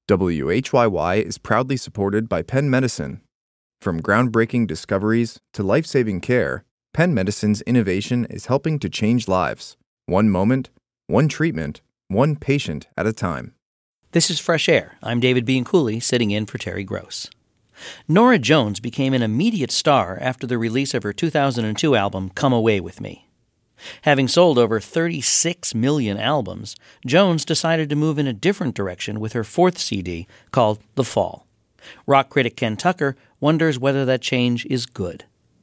WHYY is proudly supported by Penn Medicine. From groundbreaking discoveries to life-saving care, Penn Medicine's innovation is helping to change lives. One moment, one treatment, one patient at a time. This is Fresh Air. I'm David Bianculli, sitting in for Terry Gross. Norah Jones became an immediate star after the release of her 2002 album, Come Away With Me. Having sold over 36 million albums, Jones decided to move in a different direction with her fourth CD called The Fall. Rock critic Ken Tucker wonders whether that change is good.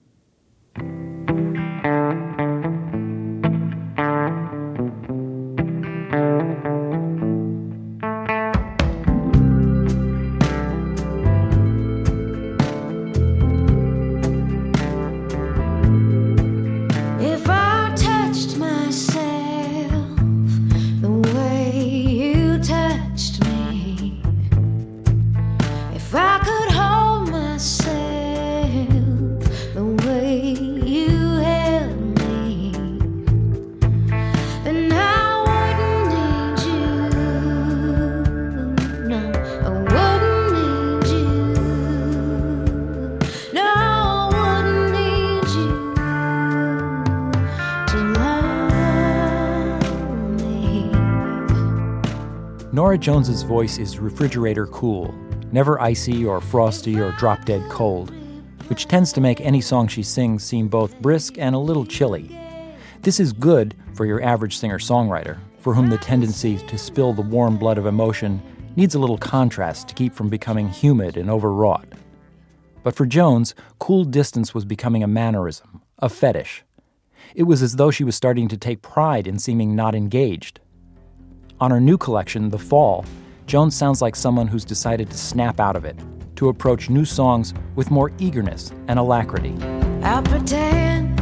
Norah Jones's voice is refrigerator cool, never icy or frosty or drop-dead cold, which tends to make any song she sings seem both brisk and a little chilly. This is good for your average singer-songwriter, for whom the tendency to spill the warm blood of emotion needs a little contrast to keep from becoming humid and overwrought. But for Jones, cool distance was becoming a mannerism, a fetish. It was as though she was starting to take pride in seeming not engaged. On her new collection, The Fall, Jones sounds like someone who's decided to snap out of it, to approach new songs with more eagerness and alacrity. I'll pretend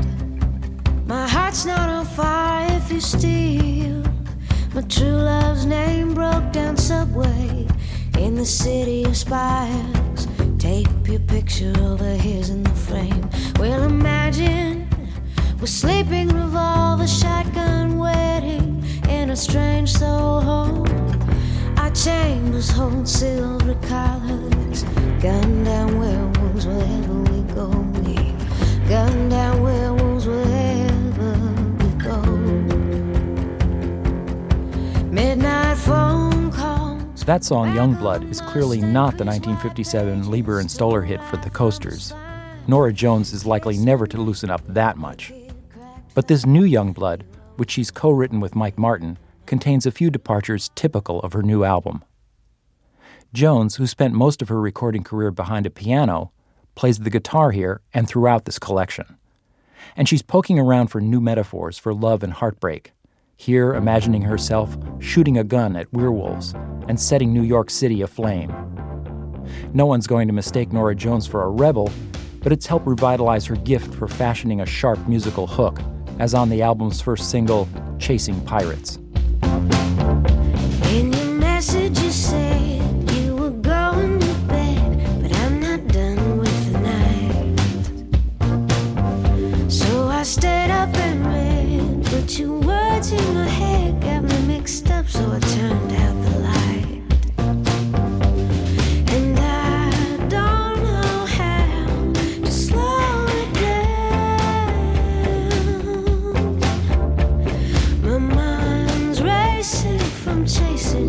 my heart's not on fire if you steal my true love's name. Broke down subway in the city of spires. Tape your picture over his in the frame. Well, imagine we're sleeping, revolver, shotgun wedding in a strange Soho. Our chambers hold silver collars. Gun down werewolves wherever we go. We gun down werewolves wherever we go. Midnight phone calls. That song, Youngblood, is clearly not the 1957 Lieber and Stoller hit for the Coasters. Norah Jones is likely never to loosen up that much. But this new Youngblood, which she's co-written with Mike Martin, contains a few departures typical of her new album. Jones, who spent most of her recording career behind a piano, plays the guitar here and throughout this collection. And she's poking around for new metaphors for love and heartbreak, here imagining herself shooting a gun at werewolves and setting New York City aflame. No one's going to mistake Norah Jones for a rebel, but it's helped revitalize her gift for fashioning a sharp musical hook, as on the album's first single, Chasing Pirates. In your message you said you were going to bed, but I'm not done with the night. So I stayed up and read, but your words in my head got me mixed up, so I turned out the light. And I don't know how to slow it down. My mind's racing from chasing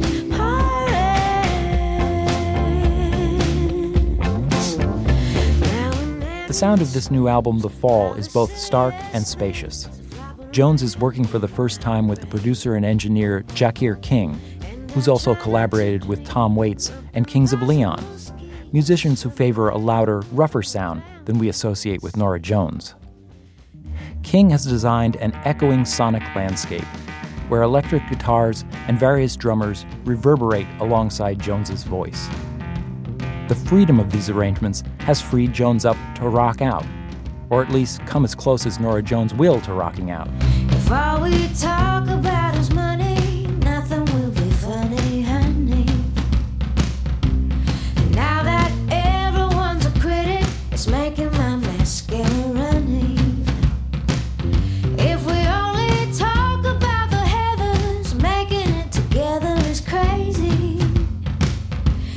pirates. The sound of this new album, The Fall, is both stark and spacious. Jones is working for the first time with the producer and engineer Jahkir King, who's also collaborated with Tom Waits and Kings of Leon, musicians who favor a louder, rougher sound than we associate with Norah Jones. King has designed an echoing sonic landscape where electric guitars and various drummers reverberate alongside Jones's voice. The freedom of these arrangements has freed Jones up to rock out, or at least come as close as Norah Jones will to rocking out. If all we talk about is money, nothing will be funny, honey. And now that everyone's a critic, it's making my mascara running. If we only talk about the heavens, making it together is crazy.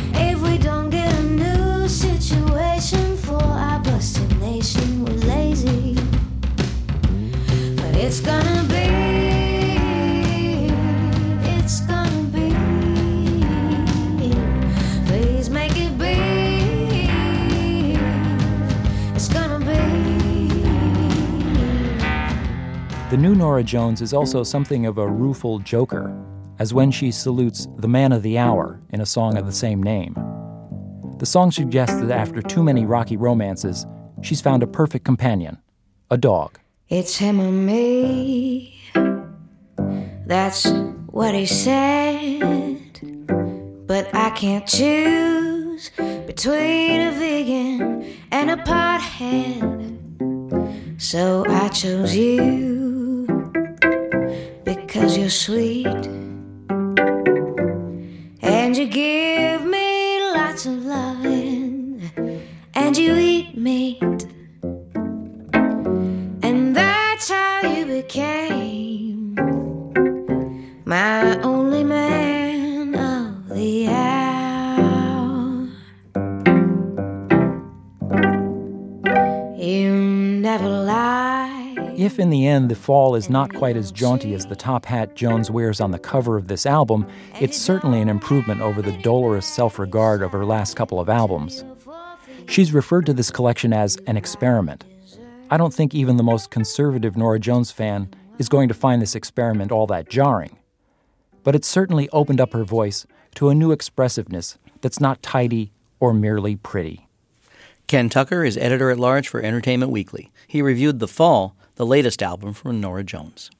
new Norah Jones is also something of a rueful joker, as when she salutes the man of the hour in a song of the same name. The song suggests that after too many rocky romances, she's found a perfect companion, a dog. It's him or me, that's what he said. But I can't choose between a vegan and a pothead. So I chose you because you're sweet and you give me lots of loving and you eat meat, and that's how you became my only man of the hour. You never lie. If in the end the fall is not quite as jaunty as the top hat Jones wears on the cover of this album, it's certainly an improvement over the dolorous self-regard of her last couple of albums. She's referred to this collection as an experiment. I don't think even the most conservative Norah Jones fan is going to find this experiment all that jarring. But it's certainly opened up her voice to a new expressiveness that's not tidy or merely pretty. Ken Tucker is editor-at-large for Entertainment Weekly. He reviewed The Fall, the latest album from Norah Jones.